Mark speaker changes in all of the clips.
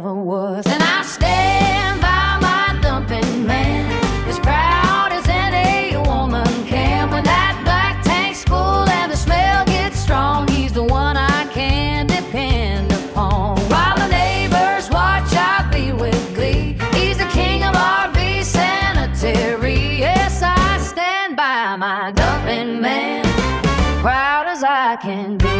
Speaker 1: ever was. And I stand by my dumping man, as proud as any woman can. When that black tank's full and the smell gets strong, he's the one I can depend upon. While the neighbors watch, I be with glee. He's the king of RV sanitary. Yes, I stand by my dumping man, proud as I can be.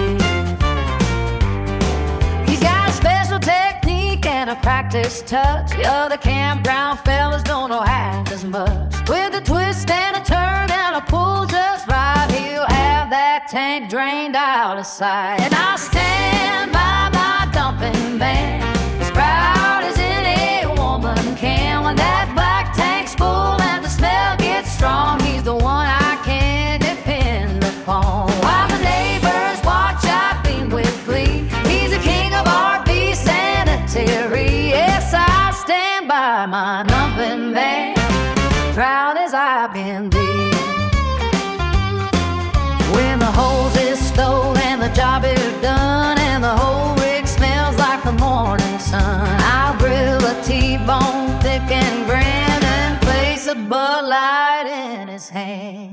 Speaker 1: He's got a special technique and a practiced touch. The other campground fellas don't know half as much. With a twist and a turn and a pull just right, he'll have that tank drained out of sight. And I stand by my dumping man, as proud as any woman can. When that black tank's full and the smell gets strong, he's the one I can depend upon. While the neighbors watch, I beam with glee. He's the king of RV sanitary. Yes, I stand by my dumping man, proud as I can be. When the hose is stowed and the job is done, and the whole rig smells like the morning sun, I'll grill a T-bone thick and grand and place a Bud Light in his hand.